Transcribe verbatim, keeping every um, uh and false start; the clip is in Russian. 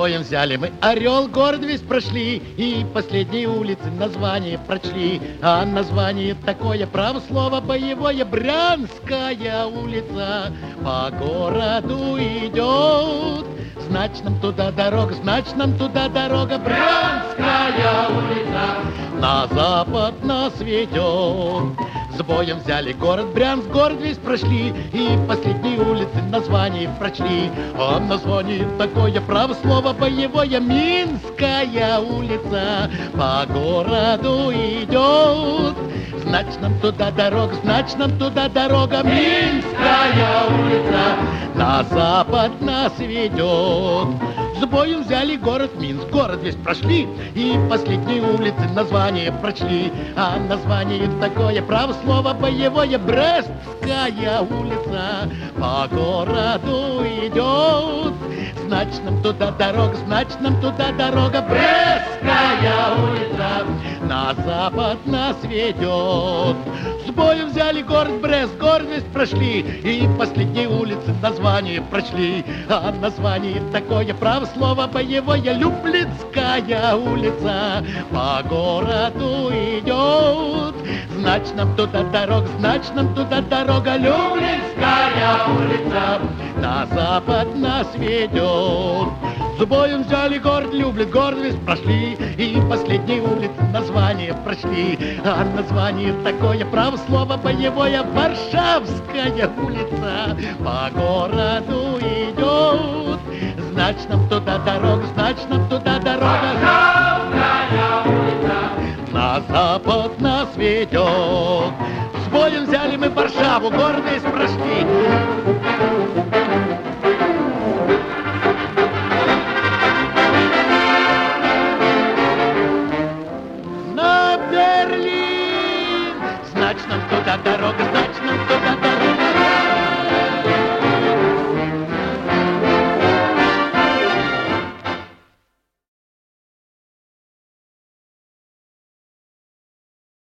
боем взяли мы Орел, город весь прошли, и последние улицы название прочли. А название такое, право слово боевое, Брянская улица по городу идет. Значит, нам туда дорога, значит, нам туда дорога, Брянская улица на запад нас ведет. С боем взяли город Брянск, город весь прошли, и последние улицы название прочли. А название такое, право слово боевое, Минская улица по городу идет. Значит, нам туда дорога, значит, нам туда дорога, Минская улица на запад нас ведет. С боем взяли город Минск, город весь прошли, и последние улицы название прочли. А название такое, право слово боевое, Брестская улица по городу идет. Значит, нам туда дорога, значит, нам туда дорога, Брестская улица на запад нас ведет. С боем взяли город Брест, город весь прошли, и последние улицы название прочли. А название такое, право слово боевое, Люблинская улица по городу идет. Значит, нам туда дорога, значит, нам туда дорога, Люблинская улица на запад нас ведет. С боем взяли город Люблин, город весь прошли, и последние улицы название прочли. А название такое, право слово боевое, Варшавская улица по городу идет. Значит, нам туда дорога, значит, нам туда дорога, Варшавская улица на запад нас ведет. С боем взяли мы Варшаву, город весь прошли.